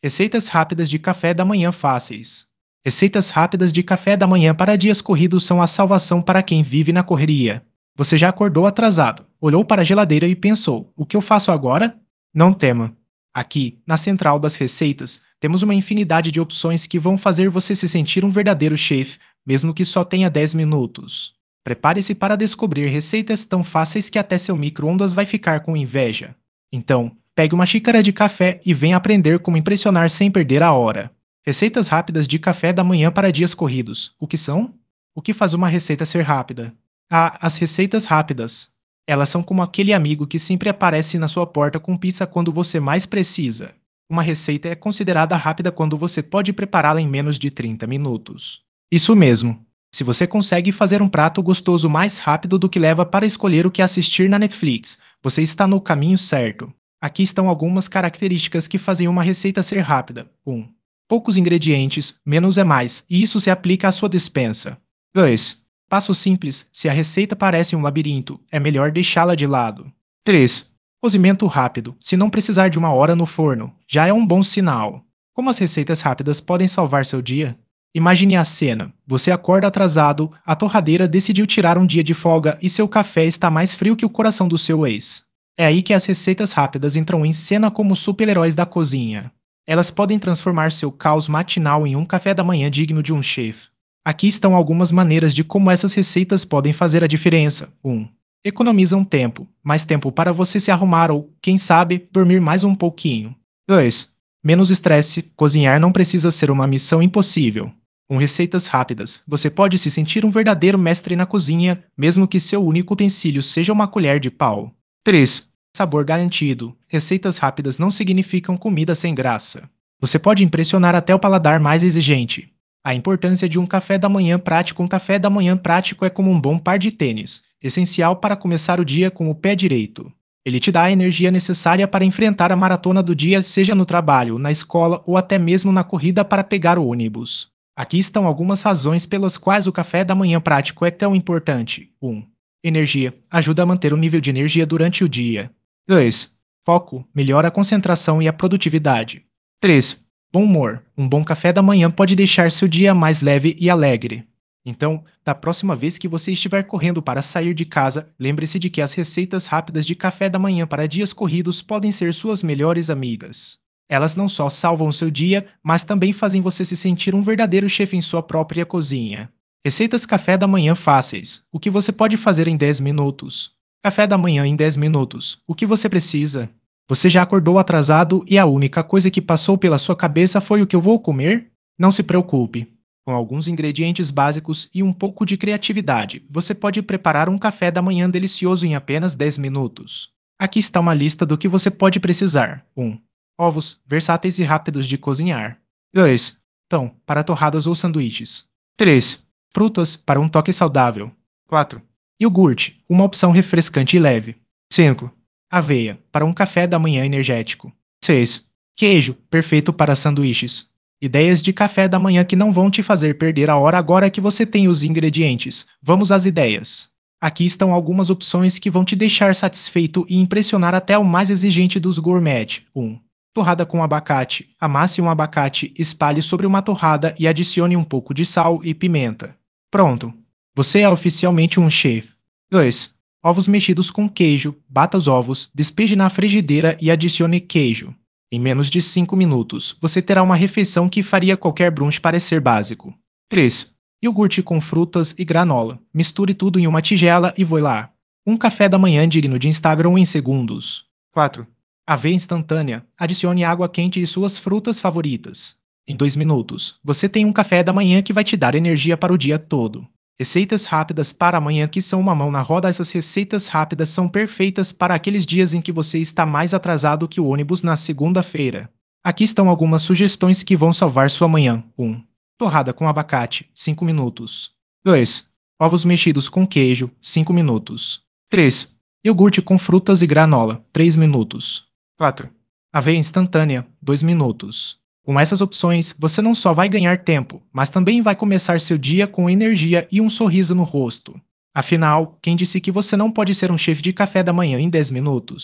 Receitas rápidas de café da manhã fáceis. Receitas rápidas de café da manhã para dias corridos são a salvação para quem vive na correria. Você já acordou atrasado, olhou para a geladeira e pensou: o que eu faço agora? Não tema. Aqui, na central das receitas, temos uma infinidade de opções que vão fazer você se sentir um verdadeiro chefe, mesmo que só tenha 10 minutos. Prepare-se para descobrir receitas tão fáceis que até seu micro-ondas vai ficar com inveja. Então, pegue uma xícara de café e venha aprender como impressionar sem perder a hora. Receitas rápidas de café da manhã para dias corridos. O que são? O que faz uma receita ser rápida? Ah, as receitas rápidas. Elas são como aquele amigo que sempre aparece na sua porta com pizza quando você mais precisa. Uma receita é considerada rápida quando você pode prepará-la em menos de 30 minutos. Isso mesmo. Se você consegue fazer um prato gostoso mais rápido do que leva para escolher o que assistir na Netflix, você está no caminho certo. Aqui estão algumas características que fazem uma receita ser rápida. 1. Poucos ingredientes, menos é mais, e isso se aplica à sua despensa. 2. Passo simples, se a receita parece um labirinto, é melhor deixá-la de lado. 3. Cozimento rápido, se não precisar de uma hora no forno, já é um bom sinal. Como as receitas rápidas podem salvar seu dia? Imagine a cena. Você acorda atrasado, a torradeira decidiu tirar um dia de folga e seu café está mais frio que o coração do seu ex. É aí que as receitas rápidas entram em cena como super-heróis da cozinha. Elas podem transformar seu caos matinal em um café da manhã digno de um chefe. Aqui estão algumas maneiras de como essas receitas podem fazer a diferença. 1. Economizam tempo, mais tempo para você se arrumar ou, quem sabe, dormir mais um pouquinho. 2. Menos estresse, cozinhar não precisa ser uma missão impossível. Com receitas rápidas, você pode se sentir um verdadeiro mestre na cozinha, mesmo que seu único utensílio seja uma colher de pau. 3. Sabor garantido. Receitas rápidas não significam comida sem graça. Você pode impressionar até o paladar mais exigente. A importância de um café da manhã prático. Um café da manhã prático é como um bom par de tênis, essencial para começar o dia com o pé direito. Ele te dá a energia necessária para enfrentar a maratona do dia, seja no trabalho, na escola ou até mesmo na corrida para pegar o ônibus. Aqui estão algumas razões pelas quais o café da manhã prático é tão importante. 1. Energia. Ajuda a manter o nível de energia durante o dia. 2. Foco. Melhora a concentração e a produtividade. 3. Bom humor. Um bom café da manhã pode deixar seu dia mais leve e alegre. Então, da próxima vez que você estiver correndo para sair de casa, lembre-se de que as receitas rápidas de café da manhã para dias corridos podem ser suas melhores amigas. Elas não só salvam o seu dia, mas também fazem você se sentir um verdadeiro chefe em sua própria cozinha. Receitas café da manhã fáceis. O que você pode fazer em 10 minutos? Café da manhã em 10 minutos. O que você precisa? Você já acordou atrasado e a única coisa que passou pela sua cabeça foi o que eu vou comer? Não se preocupe. Com alguns ingredientes básicos e um pouco de criatividade, você pode preparar um café da manhã delicioso em apenas 10 minutos. Aqui está uma lista do que você pode precisar. 1. Ovos, versáteis e rápidos de cozinhar. 2. Pão, para torradas ou sanduíches. 3. Frutas, para um toque saudável. 4. Iogurte, uma opção refrescante e leve. 5. Aveia, para um café da manhã energético. 6. Queijo, perfeito para sanduíches. Ideias de café da manhã que não vão te fazer perder a hora agora que você tem os ingredientes. Vamos às ideias. Aqui estão algumas opções que vão te deixar satisfeito e impressionar até o mais exigente dos gourmet. 1. Torrada com abacate. Amasse um abacate, espalhe sobre uma torrada e adicione um pouco de sal e pimenta. Pronto. Você é oficialmente um chefe. 2. Ovos mexidos com queijo. Bata os ovos, despeje na frigideira e adicione queijo. Em menos de 5 minutos, você terá uma refeição que faria qualquer brunch parecer básico. 3. Iogurte com frutas e granola. Misture tudo em uma tigela e voe lá. Um café da manhã digno de Instagram em segundos. 4. Aveia instantânea. Adicione água quente e suas frutas favoritas. Em 2 minutos, você tem um café da manhã que vai te dar energia para o dia todo. Receitas rápidas para amanhã que são uma mão na roda. Essas receitas rápidas são perfeitas para aqueles dias em que você está mais atrasado que o ônibus na segunda-feira. Aqui estão algumas sugestões que vão salvar sua manhã. 1. Torrada com abacate, 5 minutos. 2. Ovos mexidos com queijo, 5 minutos. 3. Iogurte com frutas e granola, 3 minutos. 4. Aveia instantânea, 2 minutos. Com essas opções, você não só vai ganhar tempo, mas também vai começar seu dia com energia e um sorriso no rosto. Afinal, quem disse que você não pode ser um chefe de café da manhã em 10 minutos?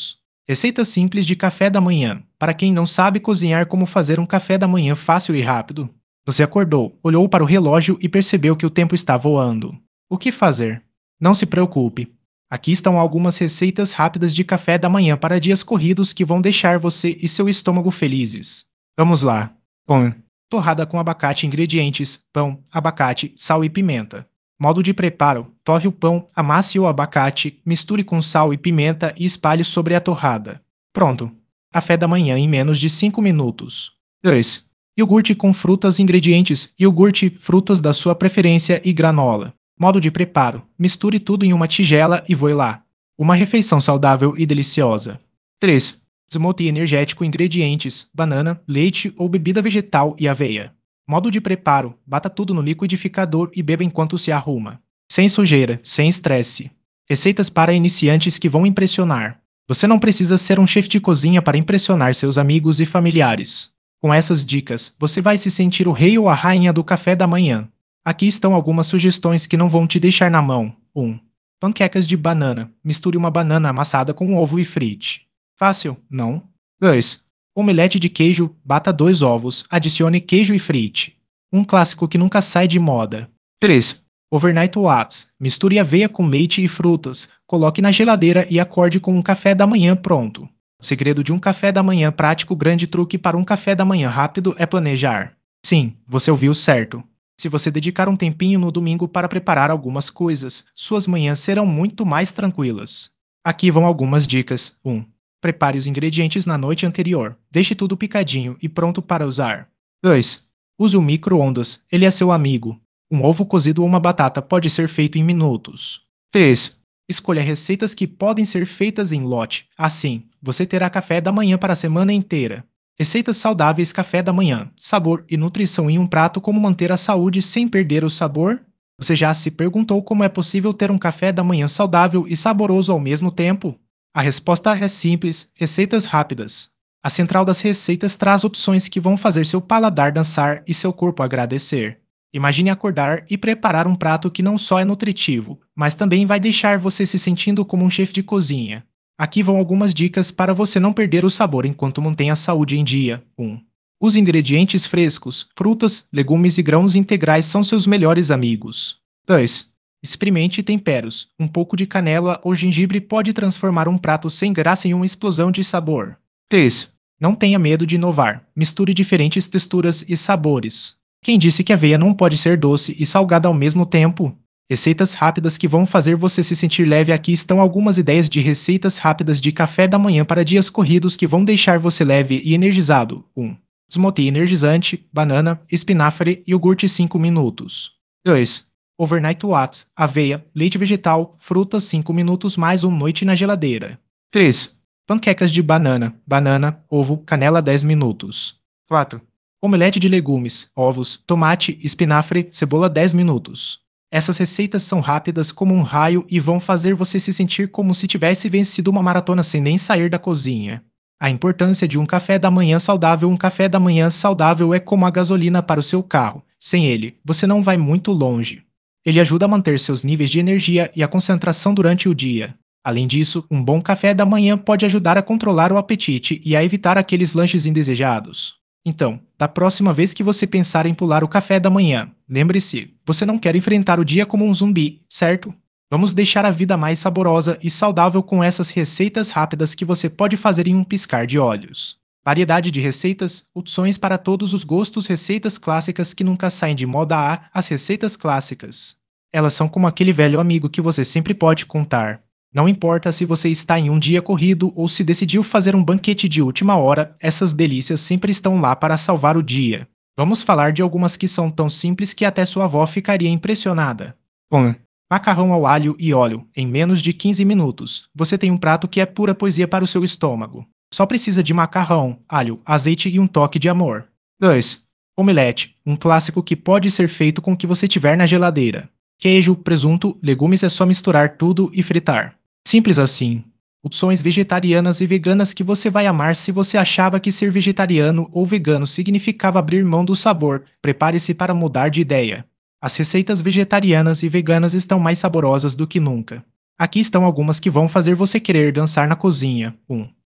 Receitas simples de café da manhã, para quem não sabe cozinhar como fazer um café da manhã fácil e rápido. Você acordou, olhou para o relógio e percebeu que o tempo está voando. O que fazer? Não se preocupe. Aqui estão algumas receitas rápidas de café da manhã para dias corridos que vão deixar você e seu estômago felizes. Vamos lá. Pão. Torrada com abacate. Ingredientes: pão, abacate, sal e pimenta. Modo de preparo: torre o pão, amasse o abacate, misture com sal e pimenta e espalhe sobre a torrada. Pronto. Café da manhã em menos de 5 minutos. 2. Iogurte com frutas. Ingredientes: iogurte, frutas da sua preferência e granola. Modo de preparo: misture tudo em uma tigela e voe lá. Uma refeição saudável e deliciosa. 3. Smoothie energético. Ingredientes: banana, leite ou bebida vegetal e aveia. Modo de preparo: bata tudo no liquidificador e beba enquanto se arruma. Sem sujeira, sem estresse. Receitas para iniciantes que vão impressionar. Você não precisa ser um chefe de cozinha para impressionar seus amigos e familiares. Com essas dicas, você vai se sentir o rei ou a rainha do café da manhã. Aqui estão algumas sugestões que não vão te deixar na mão. 1. Panquecas de banana. Misture uma banana amassada com ovo e frite. Fácil, não? 2. Omelete de queijo. Bata 2 ovos, adicione queijo e frite. Um clássico que nunca sai de moda. 3. Overnight oats. Misture aveia com leite e frutas. Coloque na geladeira e acorde com um café da manhã pronto. O segredo de um café da manhã prático. Grande truque para um café da manhã rápido é planejar. Sim, você ouviu certo. Se você dedicar um tempinho no domingo para preparar algumas coisas, suas manhãs serão muito mais tranquilas. Aqui vão algumas dicas. 1. Prepare os ingredientes na noite anterior. Deixe tudo picadinho e pronto para usar. 2. Use o micro-ondas, ele é seu amigo. Um ovo cozido ou uma batata pode ser feito em minutos. 3. Escolha receitas que podem ser feitas em lote. Assim, você terá café da manhã para a semana inteira. Receitas saudáveis. Café da manhã, sabor e nutrição em um prato. Como manter a saúde sem perder o sabor? Você já se perguntou como é possível ter um café da manhã saudável e saboroso ao mesmo tempo? A resposta é simples: receitas rápidas. A central das receitas traz opções que vão fazer seu paladar dançar e seu corpo agradecer. Imagine acordar e preparar um prato que não só é nutritivo, mas também vai deixar você se sentindo como um chefe de cozinha. Aqui vão algumas dicas para você não perder o sabor enquanto mantém a saúde em dia. 1. Use ingredientes frescos. Frutas, legumes e grãos integrais são seus melhores amigos. 2. Experimente temperos. Um pouco de canela ou gengibre pode transformar um prato sem graça em uma explosão de sabor. 3. Não tenha medo de inovar. Misture diferentes texturas e sabores. Quem disse que a aveia não pode ser doce e salgada ao mesmo tempo? Receitas rápidas que vão fazer você se sentir leve. Aqui estão algumas ideias de receitas rápidas de café da manhã para dias corridos que vão deixar você leve e energizado. 1. Smoothie energizante, banana, espinafre e iogurte 5 minutos. 2. Overnight oats, aveia, leite vegetal, frutas 5 minutos mais uma noite na geladeira. 3. Panquecas de banana, ovo, canela 10 minutos. 4. Omelete de legumes, ovos, tomate, espinafre, cebola 10 minutos. Essas receitas são rápidas como um raio e vão fazer você se sentir como se tivesse vencido uma maratona sem nem sair da cozinha. A importância de um café da manhã saudável. Um café da manhã saudável é como a gasolina para o seu carro. Sem ele, você não vai muito longe. Ele ajuda a manter seus níveis de energia e a concentração durante o dia. Além disso, um bom café da manhã pode ajudar a controlar o apetite e a evitar aqueles lanches indesejados. Então, da próxima vez que você pensar em pular o café da manhã, lembre-se, você não quer enfrentar o dia como um zumbi, certo? Vamos deixar a vida mais saborosa e saudável com essas receitas rápidas que você pode fazer em um piscar de olhos. Variedade de receitas, opções para todos os gostos. Receitas clássicas que nunca saem de moda. As receitas clássicas. Elas são como aquele velho amigo que você sempre pode contar. Não importa se você está em um dia corrido ou se decidiu fazer um banquete de última hora, essas delícias sempre estão lá para salvar o dia. Vamos falar de algumas que são tão simples que até sua avó ficaria impressionada. 1. Macarrão ao alho e óleo. Em menos de 15 minutos, você tem um prato que é pura poesia para o seu estômago. Só precisa de macarrão, alho, azeite e um toque de amor. 2. Omelete. Um clássico que pode ser feito com o que você tiver na geladeira. Queijo, presunto, legumes, é só misturar tudo e fritar. Simples assim. Opções vegetarianas e veganas que você vai amar. Se você achava que ser vegetariano ou vegano significava abrir mão do sabor, prepare-se para mudar de ideia. As receitas vegetarianas e veganas estão mais saborosas do que nunca. Aqui estão algumas que vão fazer você querer dançar na cozinha. 1.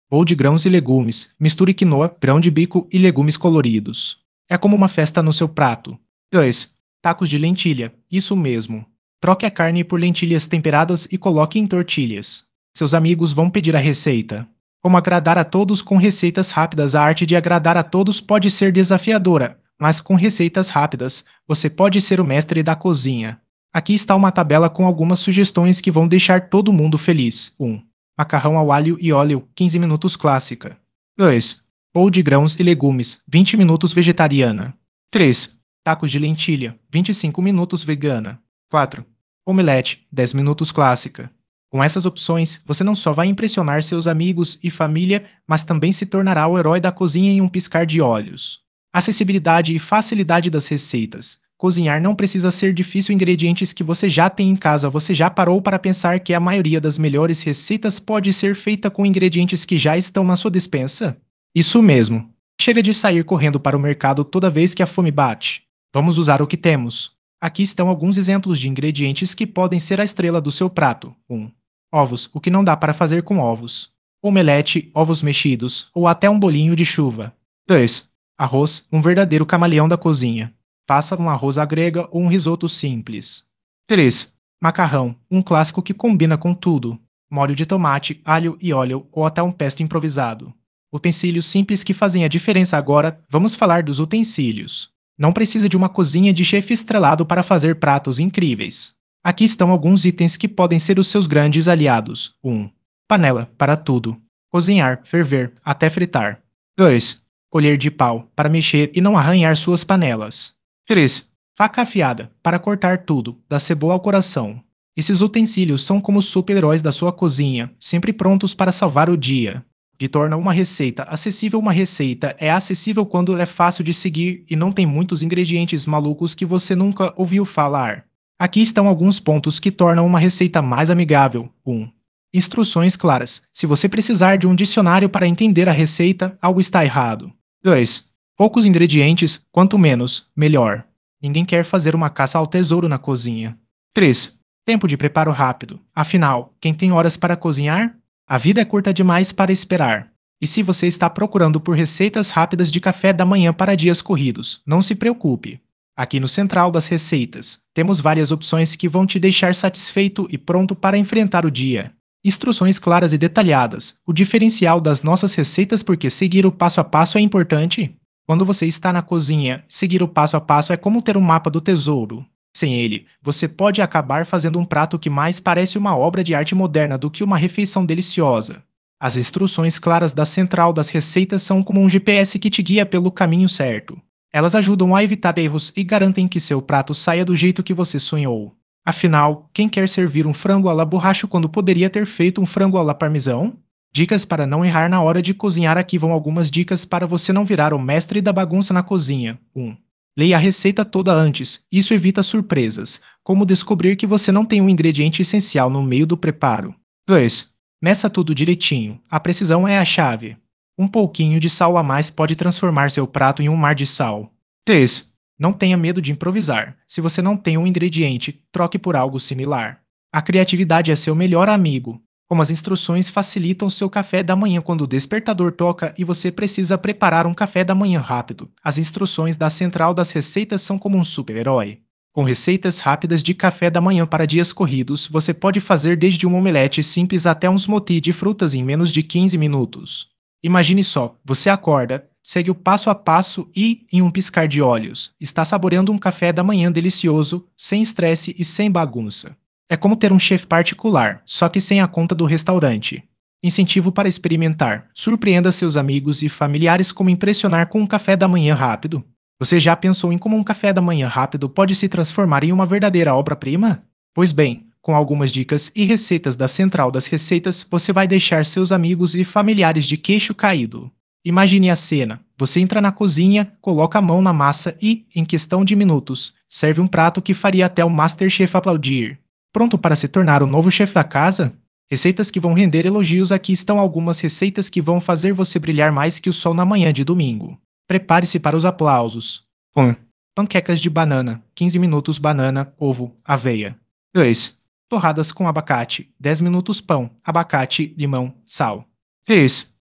Bowl de grãos e legumes. Misture quinoa, grão de bico e legumes coloridos. É como uma festa no seu prato. 2. Tacos de lentilha. Isso mesmo. Troque a carne por lentilhas temperadas e coloque em tortilhas. Seus amigos vão pedir a receita. Como agradar a todos com receitas rápidas. A arte de agradar a todos pode ser desafiadora, mas com receitas rápidas, você pode ser o mestre da cozinha. Aqui está uma tabela com algumas sugestões que vão deixar todo mundo feliz. 1. Macarrão ao alho e óleo, 15 minutos clássica. 2. Bowl de grãos e legumes, 20 minutos vegetariana. 3. Tacos de lentilha, 25 minutos vegana. 4. Omelete, 10 minutos clássica. Com essas opções, você não só vai impressionar seus amigos e família, mas também se tornará o herói da cozinha em um piscar de olhos. Acessibilidade e facilidade das receitas. Cozinhar não precisa ser difícil. Ingredientes que você já tem em casa. Você já parou para pensar que a maioria das melhores receitas pode ser feita com ingredientes que já estão na sua despensa? Isso mesmo. Chega de sair correndo para o mercado toda vez que a fome bate. Vamos usar o que temos. Aqui estão alguns exemplos de ingredientes que podem ser a estrela do seu prato. 1. Ovos, o que não dá para fazer com ovos. Omelete, ovos mexidos, ou até um bolinho de chuva. 2. Arroz, um verdadeiro camaleão da cozinha. Faça um arroz à grega ou um risoto simples. 3. Macarrão, um clássico que combina com tudo. Molho de tomate, alho e óleo ou até um pesto improvisado. Utensílios simples que fazem a diferença. Agora, vamos falar dos utensílios. Não precisa de uma cozinha de chefe estrelado para fazer pratos incríveis. Aqui estão alguns itens que podem ser os seus grandes aliados. 1. Panela, para tudo. Cozinhar, ferver, até fritar. 2. Colher de pau, para mexer e não arranhar suas panelas. 3. Faca afiada, para cortar tudo, da cebola ao coração. Esses utensílios são como os super-heróis da sua cozinha, sempre prontos para salvar o dia. Que torna uma receita acessível. Uma receita é acessível quando é fácil de seguir e não tem muitos ingredientes malucos que você nunca ouviu falar. Aqui estão alguns pontos que tornam uma receita mais amigável. 1. Instruções claras. Se você precisar de um dicionário para entender a receita, algo está errado. 2. Poucos ingredientes, quanto menos, melhor. Ninguém quer fazer uma caça ao tesouro na cozinha. 3. Tempo de preparo rápido. Afinal, quem tem horas para cozinhar? A vida é curta demais para esperar. E se você está procurando por receitas rápidas de café da manhã para dias corridos, não se preocupe. Aqui no Central das Receitas, temos várias opções que vão te deixar satisfeito e pronto para enfrentar o dia. Instruções claras e detalhadas, o diferencial das nossas receitas. Porque seguir o passo a passo é importante. Quando você está na cozinha, seguir o passo a passo é como ter um mapa do tesouro. Sem ele, você pode acabar fazendo um prato que mais parece uma obra de arte moderna do que uma refeição deliciosa. As instruções claras da Central das Receitas são como um GPS que te guia pelo caminho certo. Elas ajudam a evitar erros e garantem que seu prato saia do jeito que você sonhou. Afinal, quem quer servir um frango à la borracha quando poderia ter feito um frango à la parmesão? Dicas para não errar na hora de cozinhar. Aqui vão algumas dicas para você não virar o mestre da bagunça na cozinha. 1. Leia a receita toda antes. Isso evita surpresas, como descobrir que você não tem um ingrediente essencial no meio do preparo. 2. Meça tudo direitinho. A precisão é a chave. Um pouquinho de sal a mais pode transformar seu prato em um mar de sal. 3. Não tenha medo de improvisar. Se você não tem um ingrediente, troque por algo similar. A criatividade é seu melhor amigo. Como as instruções facilitam seu café da manhã quando o despertador toca e você precisa preparar um café da manhã rápido. As instruções da Central das Receitas são como um super-herói. Com receitas rápidas de café da manhã para dias corridos, você pode fazer desde um omelete simples até um smoothie de frutas em menos de 15 minutos. Imagine só, você acorda, segue o passo a passo e, em um piscar de olhos, está saboreando um café da manhã delicioso, sem estresse e sem bagunça. É como ter um chefe particular, só que sem a conta do restaurante. Incentivo para experimentar. Surpreenda seus amigos e familiares. Como impressionar com um café da manhã rápido. Você já pensou em como um café da manhã rápido pode se transformar em uma verdadeira obra-prima? Pois bem, com algumas dicas e receitas da Central das Receitas, você vai deixar seus amigos e familiares de queixo caído. Imagine a cena. Você entra na cozinha, coloca a mão na massa e, em questão de minutos, serve um prato que faria até o MasterChef aplaudir. Pronto para se tornar o novo chefe da casa? Receitas que vão render elogios. Aqui estão algumas receitas que vão fazer você brilhar mais que o sol na manhã de domingo. Prepare-se para os aplausos. 1. Panquecas de banana, 15 minutos banana, ovo, aveia. 2. Torradas com abacate, 10 minutos pão, abacate, limão, sal. 3.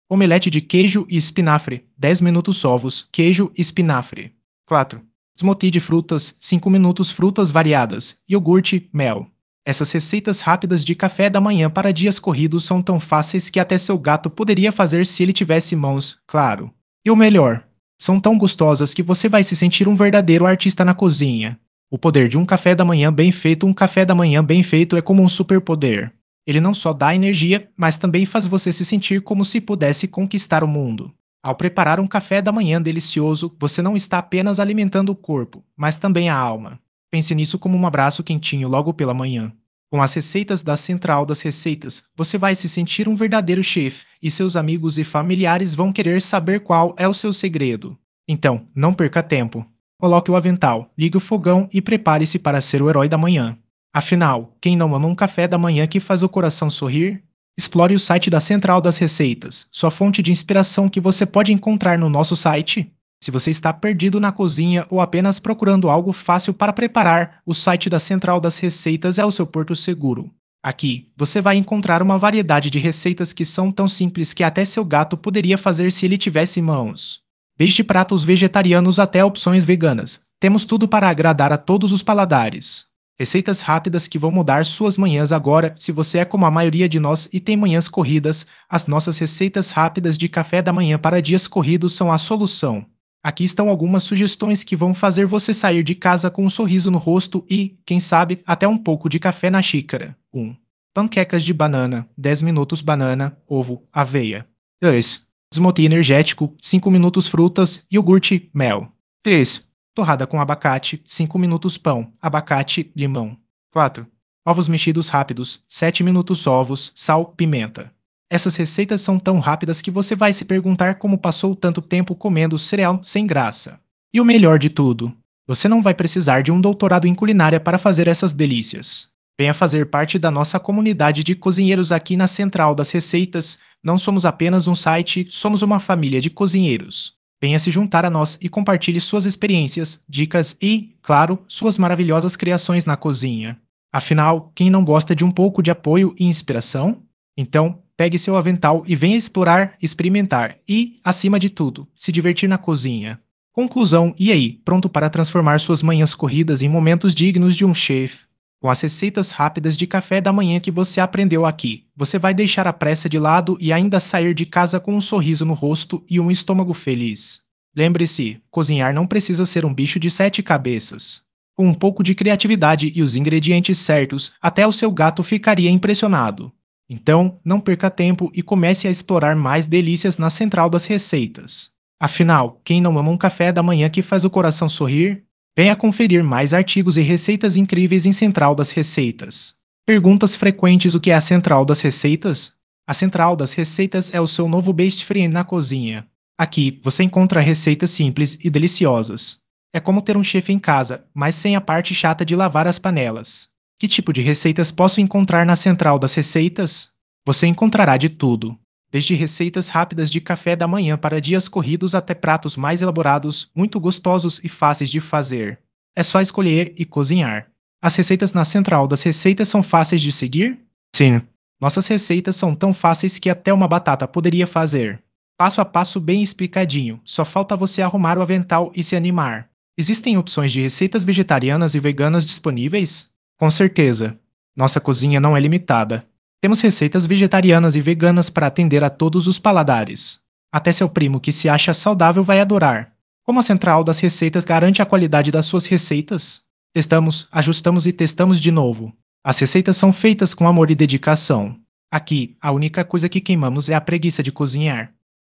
Omelete de queijo e espinafre, 10 minutos ovos, queijo e espinafre. 4. Smoothie de frutas, 5 minutos frutas variadas, iogurte, mel. Essas receitas rápidas de café da manhã para dias corridos são tão fáceis que até seu gato poderia fazer se ele tivesse mãos, claro. E o melhor, são tão gostosas que você vai se sentir um verdadeiro artista na cozinha. O poder de um café da manhã bem feito, um café da manhã bem feito é como um superpoder. Ele não só dá energia, mas também faz você se sentir como se pudesse conquistar o mundo. Ao preparar um café da manhã delicioso, você não está apenas alimentando o corpo, mas também a alma. Pense nisso como um abraço quentinho logo pela manhã. Com as receitas da Central das Receitas, você vai se sentir um verdadeiro chefe e seus amigos e familiares vão querer saber qual é o seu segredo. Então, não perca tempo. Coloque o avental, ligue o fogão e prepare-se para ser o herói da manhã. Afinal, quem não ama um café da manhã que faz o coração sorrir? Explore o site da Central das Receitas, sua fonte de inspiração que você pode encontrar no nosso site. Se você está perdido na cozinha ou apenas procurando algo fácil para preparar, o site da Central das Receitas é o seu porto seguro. Aqui, você vai encontrar uma variedade de receitas que são tão simples que até seu gato poderia fazer se ele tivesse mãos. Desde pratos vegetarianos até opções veganas, temos tudo para agradar a todos os paladares. Receitas rápidas que vão mudar suas manhãs agora, se você é como a maioria de nós e tem manhãs corridas, as nossas receitas rápidas de café da manhã para dias corridos são a solução. Aqui estão algumas sugestões que vão fazer você sair de casa com um sorriso no rosto e, quem sabe, até um pouco de café na xícara. 1. Panquecas de banana, 10 minutos banana, ovo, aveia. 2. Smoothie energético, 5 minutos frutas, iogurte, mel. 3. Torrada com abacate, 5 minutos pão, abacate, limão. 4. Ovos mexidos rápidos, 7 minutos ovos, sal, pimenta. Essas receitas são tão rápidas que você vai se perguntar como passou tanto tempo comendo cereal sem graça. E o melhor de tudo, você não vai precisar de um doutorado em culinária para fazer essas delícias. Venha fazer parte da nossa comunidade de cozinheiros aqui na Central das Receitas. Não somos apenas um site, somos uma família de cozinheiros. Venha se juntar a nós e compartilhe suas experiências, dicas e, claro, suas maravilhosas criações na cozinha. Afinal, quem não gosta de um pouco de apoio e inspiração? Então, pegue seu avental e venha explorar, experimentar e, acima de tudo, se divertir na cozinha. Conclusão, e aí, pronto para transformar suas manhãs corridas em momentos dignos de um chefe? Com as receitas rápidas de café da manhã que você aprendeu aqui, você vai deixar a pressa de lado e ainda sair de casa com um sorriso no rosto e um estômago feliz. Lembre-se, cozinhar não precisa ser um bicho de 7 cabeças. Com um pouco de criatividade e os ingredientes certos, até o seu gato ficaria impressionado. Então, não perca tempo e comece a explorar mais delícias na Central das Receitas. Afinal, quem não ama um café da manhã que faz o coração sorrir? Venha conferir mais artigos e receitas incríveis em Central das Receitas. Perguntas frequentes: o que é a Central das Receitas? A Central das Receitas é o seu novo best friend na cozinha. Aqui, você encontra receitas simples e deliciosas. É como ter um chefe em casa, mas sem a parte chata de lavar as panelas. Que tipo de receitas posso encontrar na Central das Receitas? Você encontrará de tudo. Desde receitas rápidas de café da manhã para dias corridos até pratos mais elaborados, muito gostosos e fáceis de fazer. É só escolher e cozinhar. As receitas na Central das Receitas são fáceis de seguir? Sim. Nossas receitas são tão fáceis que até uma batata poderia fazer. Passo a passo bem explicadinho, só falta você arrumar o avental e se animar. Existem opções de receitas vegetarianas e veganas disponíveis? Com certeza. Nossa cozinha não é limitada. Temos receitas vegetarianas e veganas para atender a todos os paladares. Até seu primo que se acha saudável vai adorar. Como a Central das Receitas garante a qualidade das suas receitas? Testamos, ajustamos e testamos de novo. As receitas são feitas com amor e dedicação. Aqui, a única coisa que queimamos é a preguiça de cozinhar.